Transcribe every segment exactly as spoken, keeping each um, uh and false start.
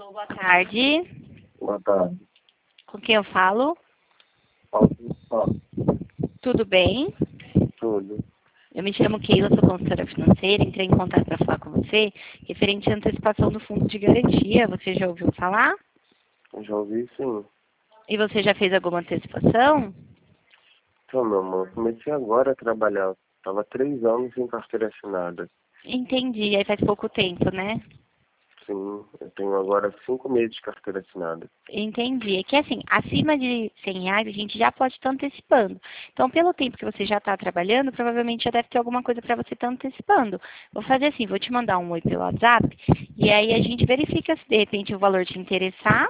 Alô, boa tarde. Boa tarde. Com quem eu falo? Paulo, Tudo bem? tudo. Eu me chamo Keila, sou consultora financeira. Entrei em contato para falar com você referente à antecipação do fundo de garantia. Você já ouviu falar? Eu já ouvi, sim. E você já fez alguma antecipação? Então, meu amor, eu comecei agora a trabalhar. Tava três anos em carteira assinada. Entendi. Aí faz pouco tempo, né? Sim, eu tenho agora cinco meses de carteira assinada. Entendi. É que assim, acima de cem reais a gente já pode estar antecipando. Então, pelo tempo que você já está trabalhando, provavelmente já deve ter alguma coisa para você estar antecipando. Vou fazer assim, vou te mandar um oi pelo WhatsApp e aí a gente verifica se de repente o valor te interessar,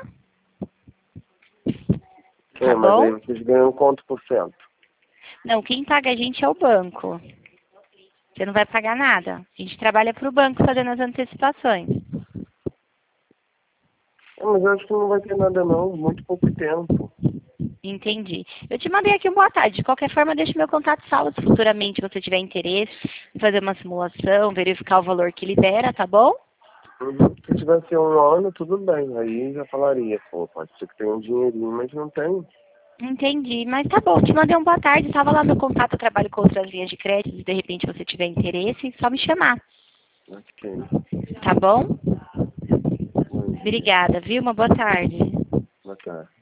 É, tá mas aí bom? vocês ganham quanto por cento? Não, quem paga a gente é o banco. Você não vai pagar nada. A gente trabalha para o banco fazendo as antecipações. É, mas eu acho que não vai ter nada não, muito pouco tempo. Entendi. Eu te mandei aqui um boa tarde. De qualquer forma, deixe meu contato salvo se futuramente você tiver interesse em fazer uma simulação, verificar o valor que libera, tá bom? Uhum. Se tivesse um ano, tudo bem. Aí já falaria, pô, pode ser que tenha um dinheirinho, mas não tem. Entendi. Mas tá bom, te mandei um boa tarde. Tava lá meu contato, eu trabalho com outras linhas de crédito. Se de repente você tiver interesse, só me chamar. Ok. Tá bom? Bom dia. Obrigada, viu? Uma boa tarde. Boa tarde.